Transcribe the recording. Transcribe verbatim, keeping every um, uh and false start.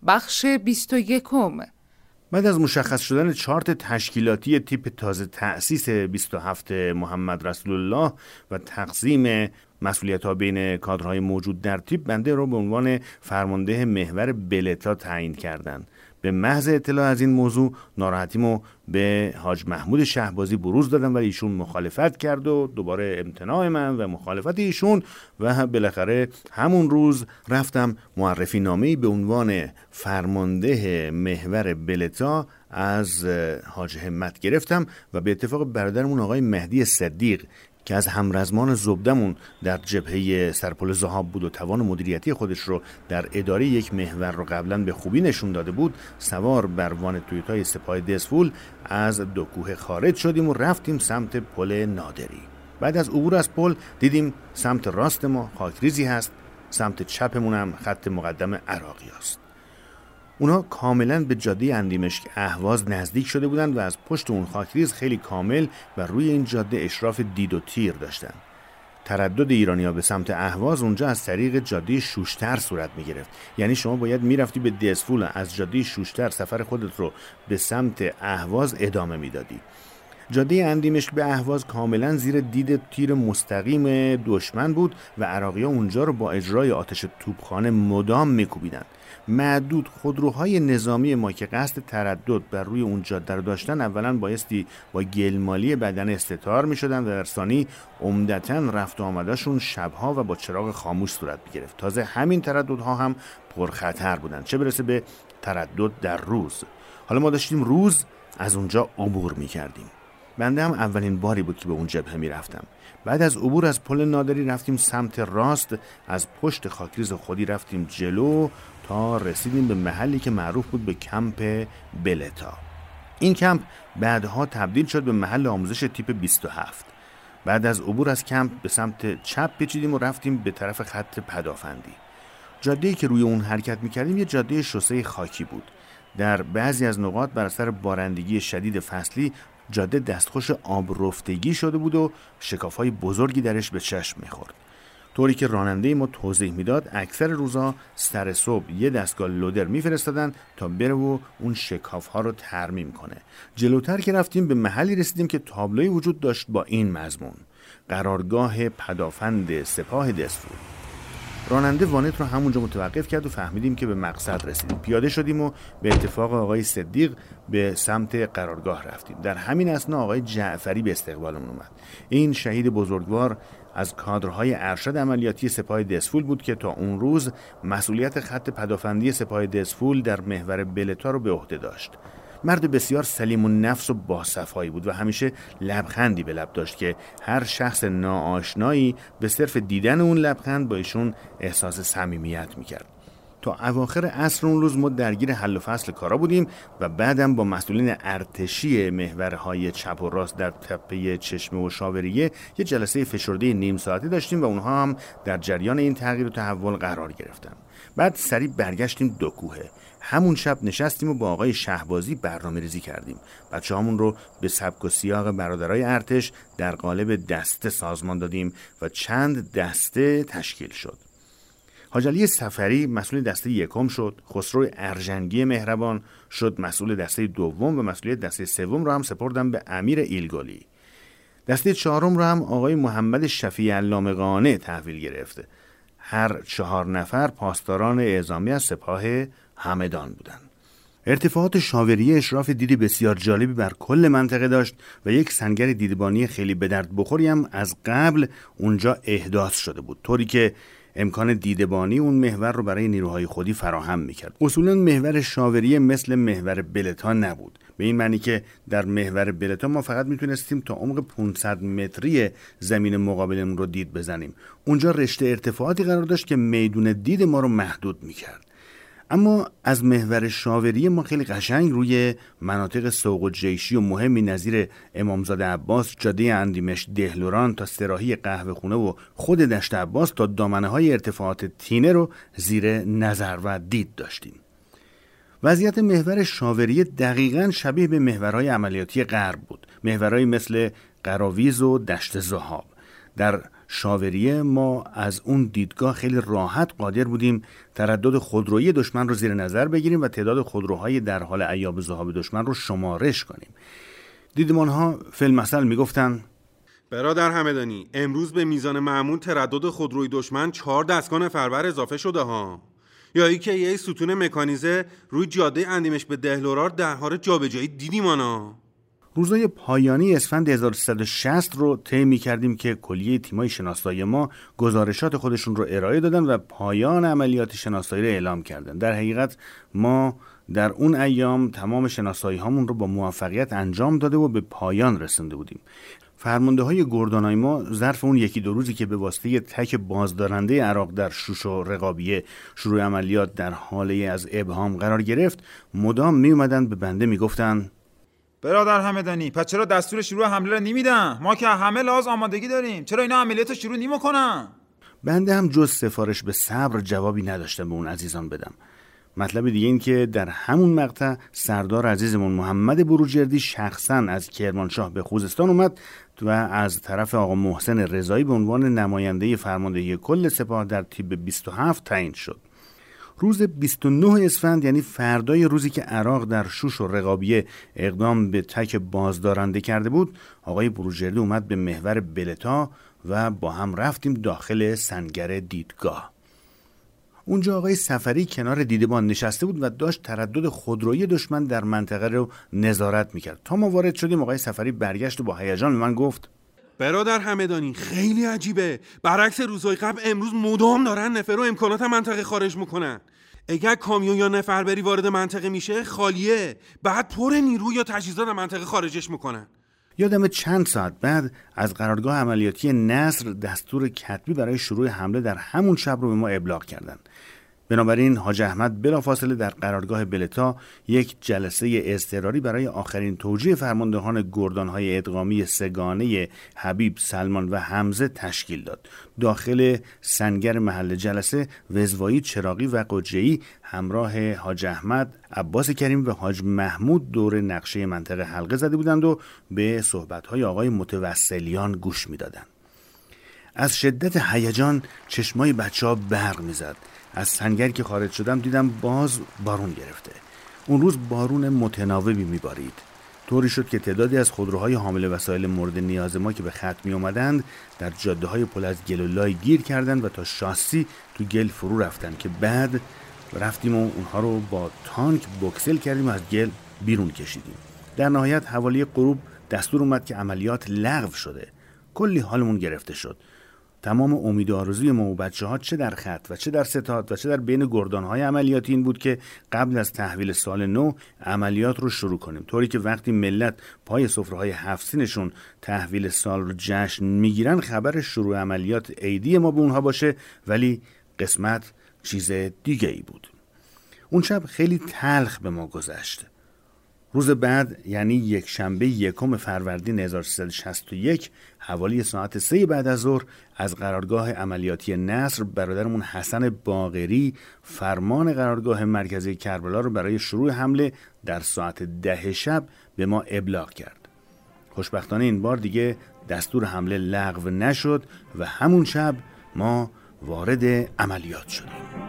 بخش بیست و یکم. بعد از مشخص شدن چارت تشکیلاتی تیپ تازه تأسیس بیست و هفت محمد رسول الله و تقسیم مسئولیت‌ها بین کادرهای موجود در تیپ، بنده رو به عنوان فرمانده محور بلتا تعیین کردند. به محض اطلاع از این موضوع ناراحتیمو به حاج محمود شهبازی بروز دادم، ولی ایشون مخالفت کرد و دوباره امتناع من و مخالفت ایشون و بالاخره همون روز رفتم معرفی نامه‌ای به عنوان فرمانده محور بلتا از حاج همت گرفتم و به اتفاق برادرمون آقای مهدی صدیق که از همرزمان زبدمون در جبهه سرپل ذهاب بود و توان مدیریتی خودش رو در اداره یک محور رو قبلا به خوبی نشون داده بود، سوار بر وان تویوتای سپاه دسفول از دو کوه خارج شدیم و رفتیم سمت پل نادری. بعد از عبور از پل دیدیم سمت راست ما خاکریزی هست، سمت چپمون هم خط مقدم عراقی هست. اونا کاملا به جاده اندیمشک اهواز نزدیک شده بودند و از پشت اون خاکریز خیلی کامل و روی این جاده اشراف دید و تیر داشتن. تردد ایرانی‌ها به سمت اهواز اونجا از طریق جاده شوشتر صورت می‌گرفت. یعنی شما باید میرفتی به دسفول، از جاده شوشتر سفر خودت رو به سمت اهواز ادامه میدادی. جاده اندیمشک به اهواز کاملا زیر دید تیر مستقیم دشمن بود و عراقی‌ها اونجا رو با اجرای آتش توپخانه مدام می‌کوبیدند. معدود خودروهای نظامی ما که قصد تردد بر روی اون جاده رو داشتن، اولا بایستی با گلمالی بدن استتار می شدن و در ثانی عمدتاً رفت و آمداشون شبها و با چراغ خاموش صورت می گرفت. تازه همین ترددها هم پرخطر بودن، چه برسه به تردد در روز. حالا ما داشتیم روز از اونجا عبور می کردیم. بنده هم اولین باری بود که به اون جبهه می رفتم. بعد از عبور از پل نادری رفتیم سمت راست، از پشت خاکریز خودی رفتیم جلو تا رسیدیم به محلی که معروف بود به کمپ بلتا. این کمپ بعدها تبدیل شد به محل آموزش تیپ بیست و هفت. بعد از عبور از کمپ به سمت چپ پیچیدیم و رفتیم به طرف خط پدافندی. جاده‌ای که روی اون حرکت می‌کردیم یه جاده شوسه خاکی بود. در بعضی از نقاط بر اثر بارندگی شدید فصلی جاده دستخوش آب رفتگی شده بود و شکاف‌های بزرگی درش به چشم می‌خورد. طوری که راننده ما توضیح میداد اکثر روزا سر صبح یه دستگاه لودر میفرستادن تا بره و اون شکاف‌ها رو ترمیم کنه. جلوتر که رفتیم به محلی رسیدیم که تابلوی وجود داشت با این مضمون: قرارگاه پدافند سپاه دسفول. راننده وانت رو همونجا متوقف کرد و فهمیدیم که به مقصد رسیدیم. پیاده شدیم و به اتفاق آقای صدیق به سمت قرارگاه رفتیم. در همین اثنا آقای جعفری به استقبالمون اومد. این شهید بزرگوار از کادرهای ارشد عملیاتی سپاه دسفول بود که تا اون روز مسئولیت خط پدافندی سپاه دسفول در محور بلتا رو به عهده داشت. مرد بسیار سلیم النفس و باصفایی بود و همیشه لبخندی به لب داشت که هر شخص ناآشنایی به صرف دیدن اون لبخند با ایشون احساس صمیمیت میکرد. تا اواخر عصر اون روز ما درگیر حل و فصل کارا بودیم و بعدم با مسئولین ارتشی محورهای چپ و راست در تپه چشمه و شاوریه یه جلسه فشرده نیم ساعتی داشتیم و اونها هم در جریان این تغییر و تحول قرار گرفتن. بعد سریع برگشتیم دو کوهه. همون شب نشستیم و با آقای شهبازی برنامه ریزی کردیم. بچه همون رو به سبک و سیاق برادرای ارتش در قالب دسته سازمان دادیم و چند دسته تشکیل شد. حاج علی سفری مسئول دسته یکم شد، خسرو ارژنگی مهربان شد مسئول دسته دوم و مسئولیت دسته سوم رو هم سپردم به امیر ایلگلی. دسته چهارم رو هم آقای محمد شفیع علامه قانع تحویل گرفته. هر چهار نفر پاسداران اعزامی از سپاه همدان بودند. ارتفاعات شاوریه اشراف دیدی بسیار جالبی بر کل منطقه داشت و یک سنگر دیدبانی خیلی به درد بخوری هم از قبل اونجا احداث شده بود، طوری که امکان دیدبانی اون محور رو برای نیروهای خودی فراهم میکرد. اصولاً محور شاوریه مثل محور بلتا نبود، به این معنی که در محور بلتا ما فقط میتونستیم تا عمق پانصد متری زمین مقابلمون رو دید بزنیم. اونجا رشته ارتفاعاتی قرار داشت که میدون دید ما رو محدود میکرد. اما از محور شاوریه ما خیلی قشنگ روی مناطق سوق و جیشی و مهمی نظیر امامزاده عباس، جاده اندیمشک دهلوران تا سراحی قهوه خونه و خود دشت عباس تا دامنه های ارتفاعات تینه رو زیر نظر و دید داشتیم. وضعیت محور شاوریه دقیقاً شبیه به محورهای عملیاتی غرب بود. محورهای مثل قراویز و دشت ذهاب. در شاوریه ما از اون دیدگاه خیلی راحت قادر بودیم تردد خودرویی دشمن رو زیر نظر بگیریم و تعداد خودروهای در حال عیاب ذهاب دشمن رو شمارش کنیم. دیدمانها فی المثل میگفتن برادر همدانی، امروز به میزان معمول تردد خودروی دشمن چهار دستگاه نفربر اضافه شده ها. یا ای که یه ستون مکانیزه روی جاده اندیمش به دهلورار در حال جابجایی دیدیم آنا. روزای پایانی اسفند هزار و سیصد و شصت رو طی می‌کردیم که کلیه تیمای شناسایی ما گزارشات خودشون رو ارائه دادن و پایان عملیات شناسایی رو اعلام کردن. در حقیقت ما در اون ایام تمام شناسایی هامون رو با موفقیت انجام داده و به پایان رسونده بودیم. فرمانده های گردانای ما ظرف اون یکی دو روزی که به واسطه تک بازدارنده عراق در شوش و رقابیه شروع عملیات در حاله از ابهام قرار گرفت، مدام می اومدن به بنده می گفتن برادر همدانی، پس چرا دستور شروع حمله رو نمیدن؟ ما که همه لحاظ آمادگی داریم، چرا اینا عملیات رو شروع نمیکنن؟ بنده هم جز سفارش به صبر جوابی نداشتم به اون عزیزان بدم. مطلب دیگه این که در همون مقطع سردار عزیزمون محمد بروجردی شخصا از کرمانشاه به خوزستان اومد و از طرف آقا محسن رضایی به عنوان نماینده فرماندهی کل سپاه در تیپ بیست و هفت تعیین شد. روز بیست و نه اسفند، یعنی فردای روزی که عراق در شوش و رقابیه اقدام به تک بازدارنده کرده بود، آقای بروجردی اومد به محور بلتا و با هم رفتیم داخل سنگر دیدگاه. اونجا آقای سفری کنار دیدبان نشسته بود و داشت تردد خودرویی دشمن در منطقه رو نظارت میکرد. تا ما وارد شدیم آقای سفری برگشت و با هیجان به من گفت برادر همدانی، خیلی عجیبه. برعکس روزهای قبل امروز مدام دارن نفر و امکانات منطقه خارج میکنن. اگر کامیون یا نفربری وارد منطقه میشه خالیه، بعد پر نیرو یا تجهیزات منطقه خارجش میکنن. یادم چند ساعت بعد از قرارگاه عملیاتی نصر دستور کتبی برای شروع حمله در همون شب رو به ما ابلاغ کردن. بنابراین حاج احمد بلافاصله در قرارگاه بلتا یک جلسه اضطراری برای آخرین توجیه فرماندهان گردانهای ادغامی سگانه حبیب، سلمان و حمزه تشکیل داد. داخل سنگر محل جلسه وزوایی، چراغی و قجه‌ای همراه حاج احمد، عباس کریم و حاج محمود دور نقشه منطقه حلقه زده بودند و به صحبت‌های آقای متوسلیان گوش می‌دادند. از شدت هیجان چشمای بچه‌ها برق می‌زد. از سنگر که خارج شدم دیدم باز بارون گرفته. اون روز بارون متناوبی میبارید. طوری شد که تعدادی از خودروهای حامل وسایل مورد نیاز ما که به خط می اومدند در جاده های پر از گل و لای گیر کردند و تا شاسی تو گل فرو رفتن که بعد رفتیم و اونها رو با تانک بوکسل کردیم و از گل بیرون کشیدیم. در نهایت حوالی غروب دستور اومد که عملیات لغو شده. کلی حالمون گرفته شد. تمام امید و آرزوی ما و بچه ها چه در خط و چه در ستاد و چه در بین گردانهای عملیاتی این بود که قبل از تحویل سال نو عملیات رو شروع کنیم، طوری که وقتی ملت پای سفره‌های هفت سینشون تحویل سال رو جشن میگیرن خبر شروع عملیات عیدی ما به اونها باشه. ولی قسمت چیز دیگه ای بود. اون شب خیلی تلخ به ما گذشت. روز بعد یعنی یک شنبه یکم فروردین هزار و سیصد و شصت و یک حوالی ساعت سه بعد از ظهر از قرارگاه عملیاتی نصر برادرمون حسن باقری فرمان قرارگاه مرکزی کربلا رو برای شروع حمله در ساعت ده شب به ما ابلاغ کرد. خوشبختانه این بار دیگه دستور حمله لغو نشد و همون شب ما وارد عملیات شدیم.